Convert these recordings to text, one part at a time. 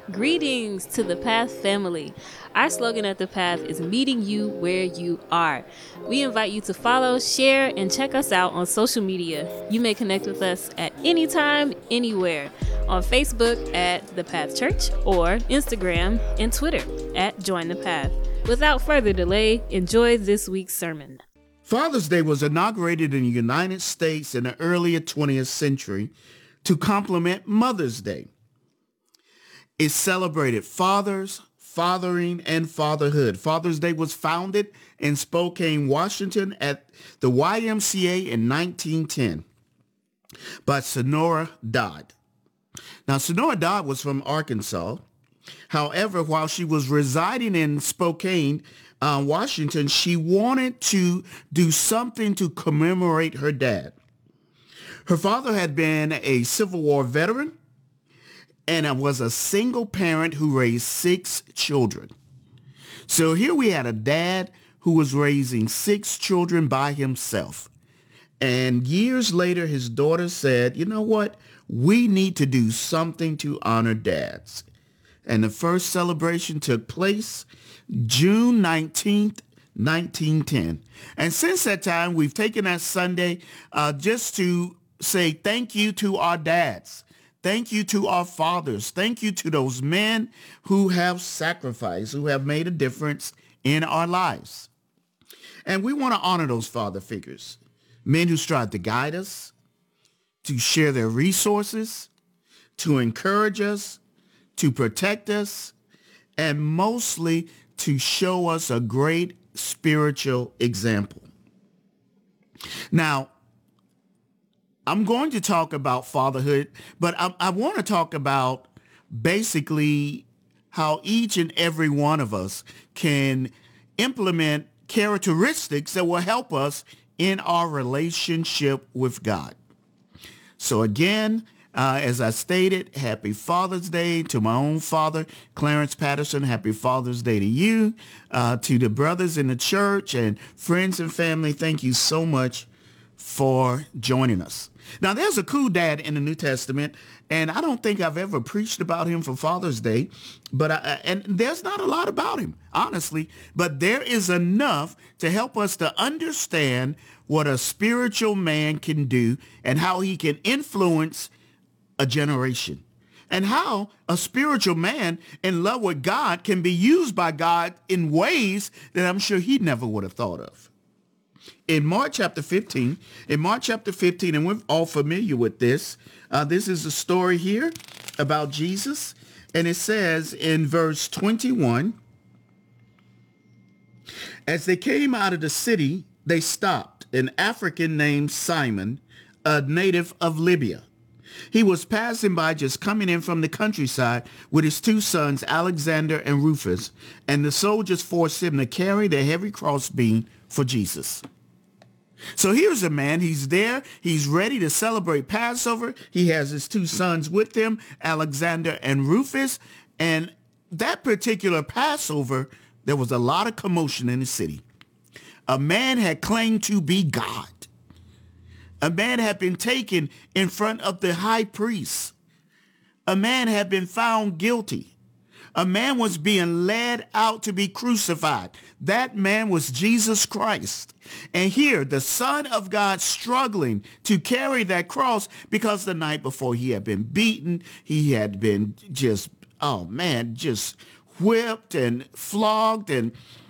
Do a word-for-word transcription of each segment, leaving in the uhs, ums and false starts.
Greetings to the Path family. Our slogan at the Path is meeting you where you are. We invite you to follow, share, and check us out on social media. You may connect with us at any time, anywhere. On Facebook at The Path Church or Instagram and Twitter at Join the Path. Without further delay, enjoy this week's sermon. Father's Day was inaugurated in the United States in the early twentieth century to complement Mother's Day. It celebrated fathers, fathering, and fatherhood. Father's Day was founded in Spokane, Washington at the Y M C A in nineteen ten by Sonora Dodd. Now, Sonora Dodd was from Arkansas. However, while she was residing in Spokane, uh, Washington, she wanted to do something to commemorate her dad. Her father had been a Civil War veteran and was a single parent who raised six children. So here we had a dad who was raising six children by himself. And years later, his daughter said, you know what? We need to do something to honor dads. And the first celebration took place June nineteenth, nineteen ten. And since that time, we've taken that Sunday uh, just to say thank you to our dads. Thank you to our fathers. Thank you to those men who have sacrificed, who have made a difference in our lives. And we want to honor those father figures, men who strive to guide us, to share their resources, to encourage us, to protect us, and mostly to show us a great spiritual example. Now, I'm going to talk about fatherhood, but I, I want to talk about basically how each and every one of us can implement characteristics that will help us in our relationship with God. So again, uh, as I stated, happy Father's Day to my own father, Clarence Patterson. Happy Father's Day to you, uh, to the brothers in the church and friends and family. Thank you so much for joining us. Now, there's a cool dad in the New Testament, and I don't think I've ever preached about him for Father's Day, but I, and there's not a lot about him, honestly, but there is enough to help us to understand what a spiritual man can do and how he can influence a generation, and how a spiritual man in love with God can be used by God in ways that I'm sure he never would have thought of. In Mark chapter fifteen, in Mark chapter fifteen, and we're all familiar with this, uh, this is a story here about Jesus, and it says in verse twenty-one, as they came out of the city, they stopped an African named Simon, a native of Libya. He was passing by, just coming in from the countryside with his two sons, Alexander and Rufus, and the soldiers forced him to carry the heavy crossbeam for Jesus. So here's a man, he's there, he's ready to celebrate Passover. He has his two sons with him, Alexander and Rufus. And that particular Passover, there was a lot of commotion in the city. A man had claimed to be God. A man had been taken in front of the high priest. A man had been found guilty. A man was being led out to be crucified. That man was Jesus Christ. And here, the Son of God struggling to carry that cross because the night before he had been beaten. He had been just, oh man, just whipped and flogged and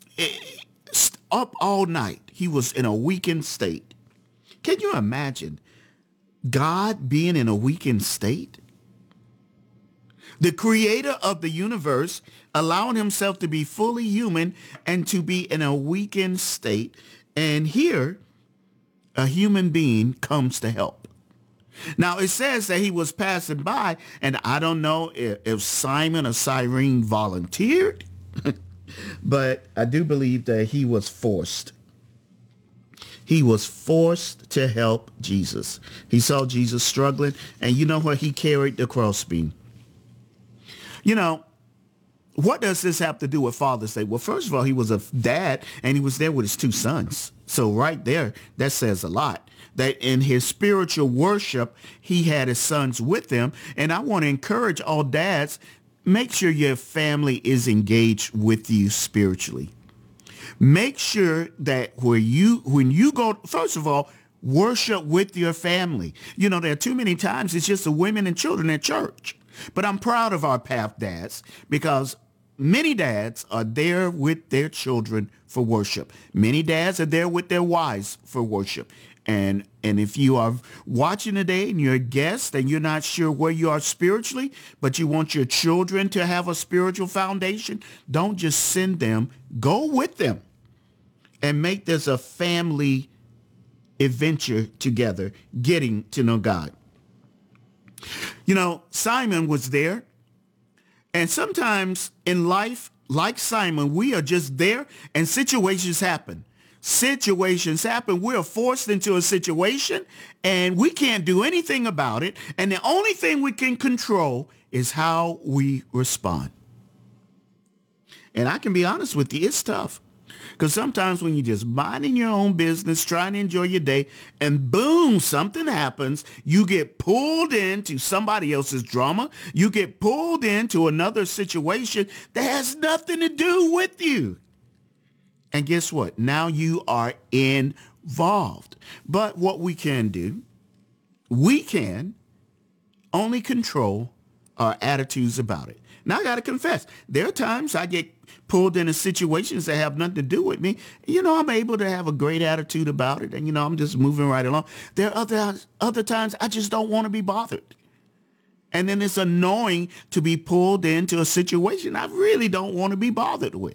up all night. He was in a weakened state. Can you imagine God being in a weakened state? The creator of the universe allowing himself to be fully human and to be in a weakened state. And here, a human being comes to help. Now, it says that he was passing by, and I don't know if, if Simon or Cyrene volunteered, but I do believe that he was forced. He was forced to help Jesus. He saw Jesus struggling, and you know what? He carried the crossbeam. You know, what does this have to do with Father's Day? Well, first of all, he was a dad, and he was there with his two sons. So right there, that says a lot. That in his spiritual worship, he had his sons with him. And I want to encourage all dads, make sure your family is engaged with you spiritually. Make sure that where you, when you go, first of all, worship with your family. You know, there are too many times it's just the women and children at church. But I'm proud of our Path dads because many dads are there with their children for worship. Many dads are there with their wives for worship. And and if you are watching today and you're a guest and you're not sure where you are spiritually, but you want your children to have a spiritual foundation, don't just send them. Go with them and make this a family adventure together, getting to know God. You know, Simon was there. And sometimes in life, like Simon, we are just there and situations happen. Situations happen. We're forced into a situation and we can't do anything about it. And the only thing we can control is how we respond. And I can be honest with you, it's tough. Because sometimes when you're just minding your own business, trying to enjoy your day, and boom, something happens, you get pulled into somebody else's drama. You get pulled into another situation that has nothing to do with you. And guess what? Now you are involved. But what we can do, we can only control our attitudes about it. Now I got to confess, there are times I get pulled into situations that have nothing to do with me. You know, I'm able to have a great attitude about it. And, you know, I'm just moving right along. There are other, other times I just don't want to be bothered. And then it's annoying to be pulled into a situation I really don't want to be bothered with.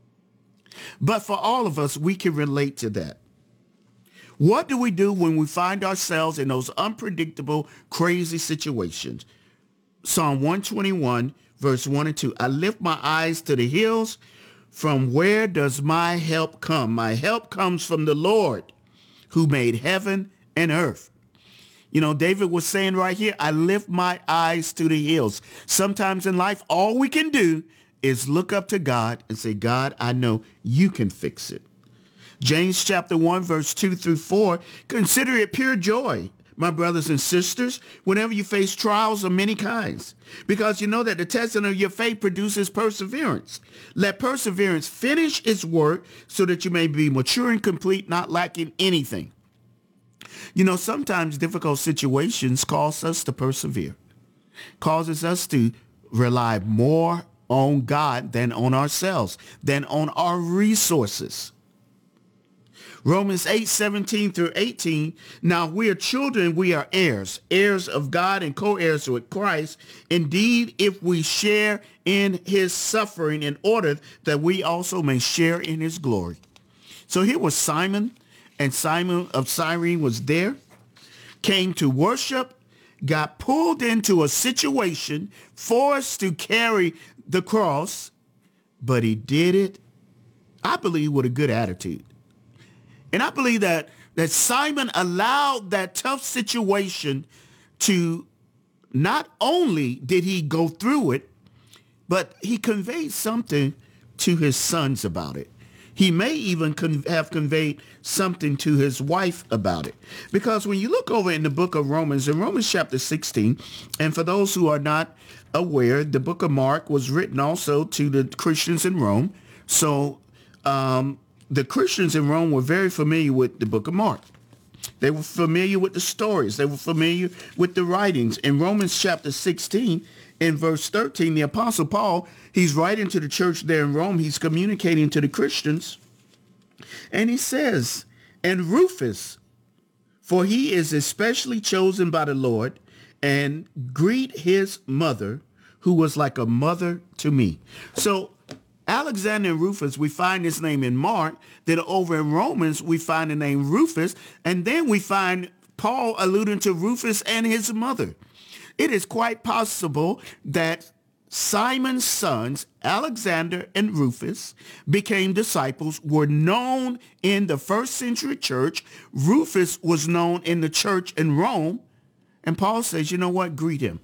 But for all of us, we can relate to that. What do we do when we find ourselves in those unpredictable, crazy situations? Psalm one twenty-one, verse one and two. I lift my eyes to the hills. From where does my help come? My help comes from the Lord who made heaven and earth. You know, David was saying right here, I lift my eyes to the hills. Sometimes in life, all we can do is look up to God and say, God, I know you can fix it. James chapter one, verse two through four, consider it pure joy, my brothers and sisters, whenever you face trials of many kinds, because you know that the testing of your faith produces perseverance. Let perseverance finish its work so that you may be mature and complete, not lacking anything. You know, sometimes difficult situations cause us to persevere, causes us to rely more on God than on ourselves, than on our resources. Romans eight, seventeen through eighteen. Now we are children, we are heirs, heirs of God and co-heirs with Christ. Indeed, if we share in his suffering, in order that we also may share in his glory. So here was Simon, and Simon of Cyrene was there, came to worship, got pulled into a situation, forced to carry the cross, but he did it, I believe, with a good attitude. And I believe that, that Simon allowed that tough situation to, not only did he go through it, but he conveyed something to his sons about it. He may even con- have conveyed something to his wife about it. Because when you look over in the book of Romans, in Romans chapter sixteen, and for those who are not aware, the book of Mark was written also to the Christians in Rome. So um, the Christians in Rome were very familiar with the book of Mark. They were familiar with the stories. They were familiar with the writings. In Romans chapter sixteen, in verse thirteen, the Apostle Paul, he's writing to the church there in Rome. He's communicating to the Christians. And he says, and Rufus, for he is especially chosen by the Lord, and greet his mother, who was like a mother to me. So Alexander and Rufus, we find his name in Mark. Then over in Romans, we find the name Rufus. And then we find Paul alluding to Rufus and his mother. It is quite possible that Simon's sons, Alexander and Rufus, became disciples, were known in the first century church. Rufus was known in the church in Rome. And Paul says, you know what? Greet him.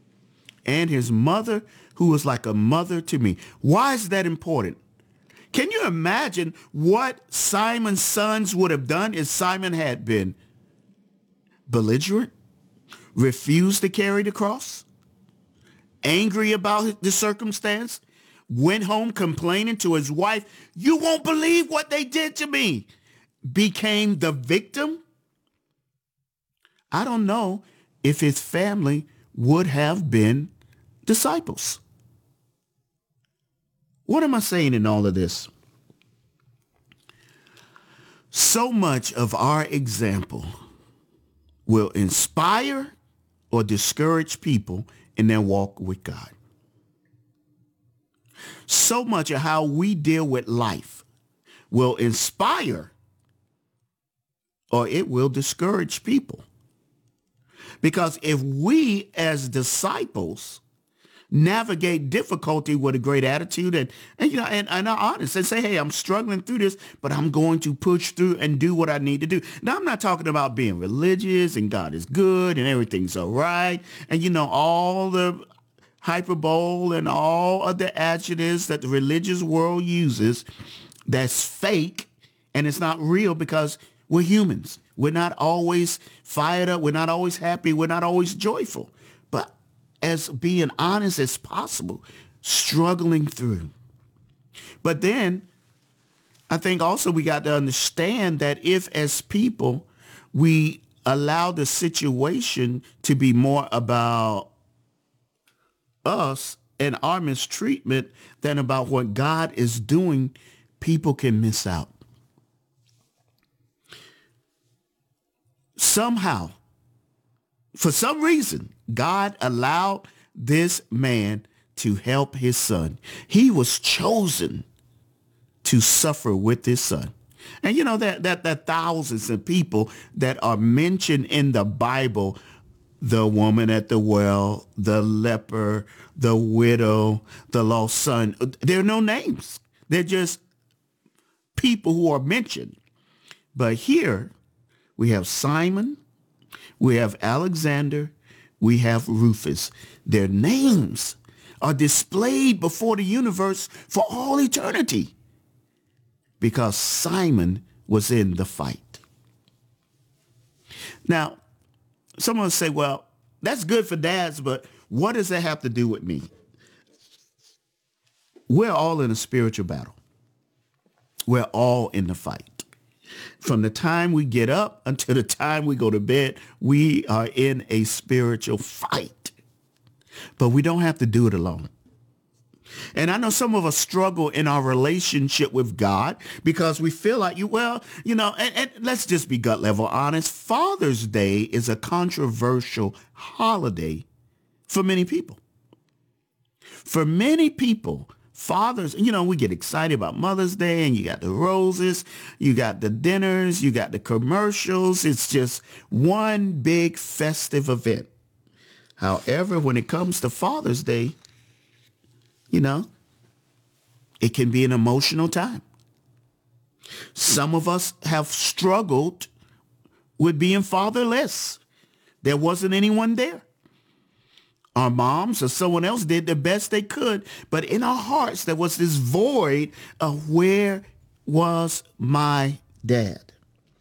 And his mother, who was like a mother to me. Why is that important? Can you imagine what Simon's sons would have done if Simon had been belligerent, refused to carry the cross, angry about the circumstance, went home complaining to his wife, "You won't believe what they did to me," became the victim, I don't know if his family would have been disciples. What am I saying in all of this? So much of our example will inspire or discourage people in their walk with God. So much of how we deal with life will inspire or it will discourage people. Because if we as disciples navigate difficulty with a great attitude and, and you know, and, and are honest and say, "Hey, I'm struggling through this, but I'm going to push through and do what I need to do." Now, I'm not talking about being religious and God is good and everything's all right. And, you know, all the hyperbole and all of the adjectives that the religious world uses that's fake and it's not real because we're humans. We're not always fired up. We're not always happy. We're not always joyful. But as being honest as possible, struggling through. But then I think also we got to understand that if as people we allow the situation to be more about us and our mistreatment than about what God is doing, people can miss out. Somehow, for some reason, God allowed this man to help his son. He was chosen to suffer with his son. And you know that that that thousands of people that are mentioned in the Bible, the woman at the well, the leper, the widow, the lost son, there are no names. They're just people who are mentioned. But here we have Simon, we have Alexander, we have Rufus. Their names are displayed before the universe for all eternity because Simon was in the fight. Now, someone will say, "Well, that's good for dads, but what does that have to do with me?" We're all in a spiritual battle. We're all in the fight. From the time we get up until the time we go to bed, we are in a spiritual fight. But we don't have to do it alone. And I know some of us struggle in our relationship with God because we feel like, you, well, you know, and, and let's just be gut level honest. Father's Day is a controversial holiday for many people. For many people, fathers, you know, we get excited about Mother's Day and you got the roses, you got the dinners, you got the commercials. It's just one big festive event. However, when it comes to Father's Day, you know, it can be an emotional time. Some of us have struggled with being fatherless. There wasn't anyone there. Our moms or someone else did the best they could, but in our hearts there was this void of where was my dad?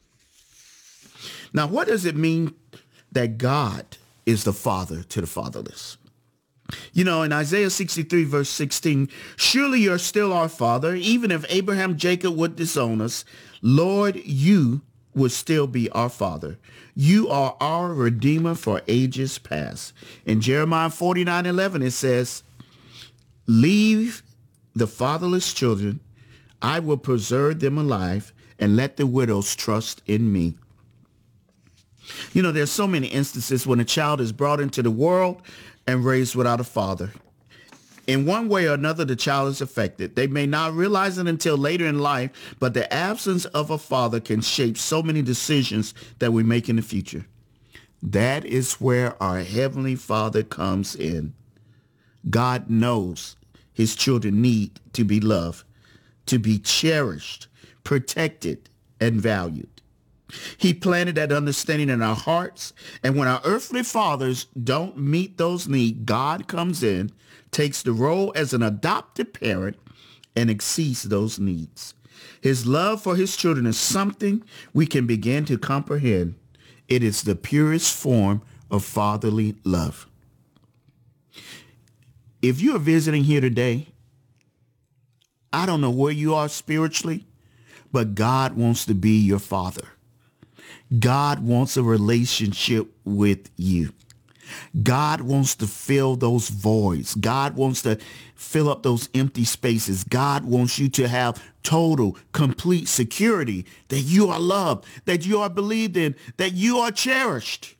Now, what does it mean that God is the father to the fatherless? You know, in Isaiah sixty-three, verse sixteen, "Surely you're still our father, even if Abraham, Jacob would disown us. Lord, you would still be our father. You are our redeemer for ages past." In Jeremiah forty-nine eleven, it says, "Leave the fatherless children. I will preserve them alive and let the widows trust in me." You know, there's so many instances when a child is brought into the world and raised without a father. In one way or another, the child is affected. They may not realize it until later in life, but the absence of a father can shape so many decisions that we make in the future. That is where our Heavenly Father comes in. God knows his children need to be loved, to be cherished, protected, and valued. He planted that understanding in our hearts, and when our earthly fathers don't meet those needs, God comes in, takes the role as an adopted parent, and exceeds those needs. His love for his children is something we can begin to comprehend. It is the purest form of fatherly love. If you are visiting here today, I don't know where you are spiritually, but God wants to be your father. God wants a relationship with you. God wants to fill those voids. God wants to fill up those empty spaces. God wants you to have total, complete security that you are loved, that you are believed in, that you are cherished.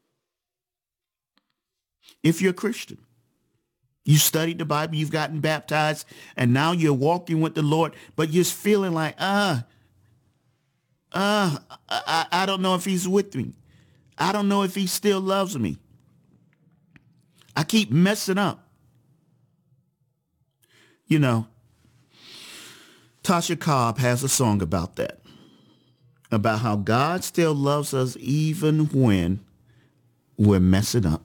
If you're a Christian, you studied the Bible, you've gotten baptized, and now you're walking with the Lord, but you're feeling like, uh, uh, I, I don't know if he's with me. I don't know if he still loves me. I keep messing up. You know, Tasha Cobb has a song about that, about how God still loves us even when we're messing up.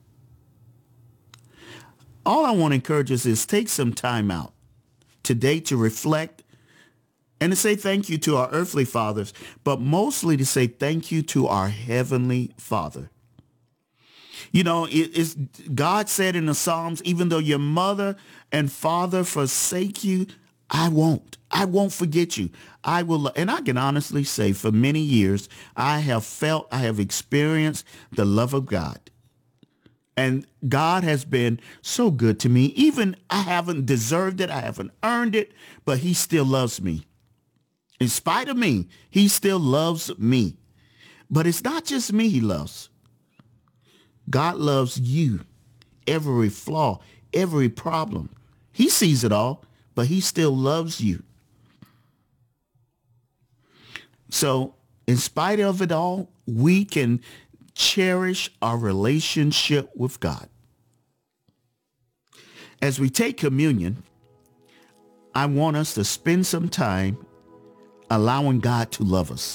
All I want to encourage us is take some time out today to reflect and to say thank you to our earthly fathers, but mostly to say thank you to our heavenly Father. You know, it, it's, God said in the Psalms, even though your mother and father forsake you, I won't. I won't forget you. I will. And I can honestly say for many years, I have felt, I have experienced the love of God. And God has been so good to me. Even I haven't deserved it. I haven't earned it, but he still loves me. In spite of me, he still loves me. But it's not just me he loves. God loves you, every flaw, every problem. He sees it all, but he still loves you. So in spite of it all, we can cherish our relationship with God. As we take communion, I want us to spend some time allowing God to love us.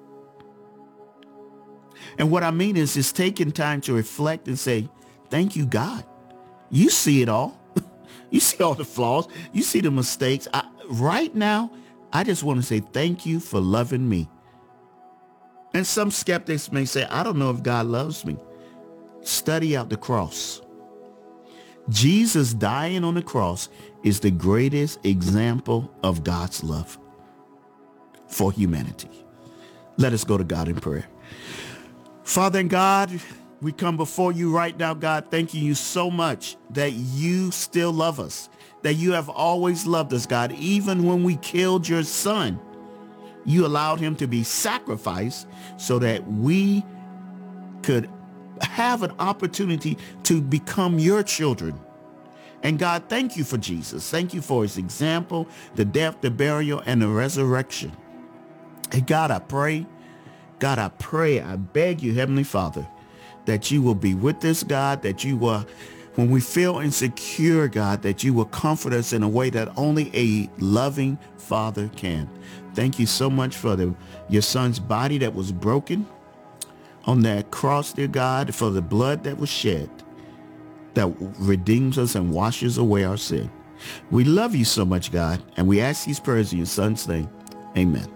And what I mean is, is taking time to reflect and say, thank you, God. You see it all. You see all the flaws. You see the mistakes. I, right now, I just want to say thank you for loving me. And some skeptics may say, I don't know if God loves me. Study out the cross. Jesus dying on the cross is the greatest example of God's love for humanity. Let us go to God in prayer. Father and God, we come before you right now, God, thanking you so much that you still love us, that you have always loved us, God. Even when we killed your son, you allowed him to be sacrificed so that we could have an opportunity to become your children. And God, thank you for Jesus. Thank you for his example, the death, the burial, and the resurrection. And God, I pray, God, I pray, I beg you, Heavenly Father, that you will be with us, God, that you will, when we feel insecure, God, that you will comfort us in a way that only a loving Father can. Thank you so much for the, your son's body that was broken on that cross, dear God, for the blood that was shed that redeems us and washes away our sin. We love you so much, God, and we ask these prayers in your son's name. Amen.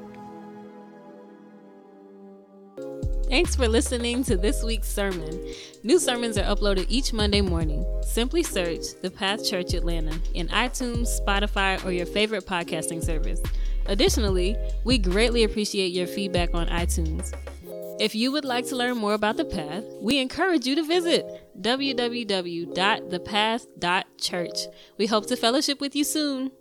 Thanks for listening to this week's sermon. New sermons are uploaded each Monday morning. Simply search The Path Church Atlanta in iTunes, Spotify, or your favorite podcasting service. Additionally, we greatly appreciate your feedback on iTunes. If you would like to learn more about The Path, we encourage you to visit w w w dot the path dot church. We hope to fellowship with you soon.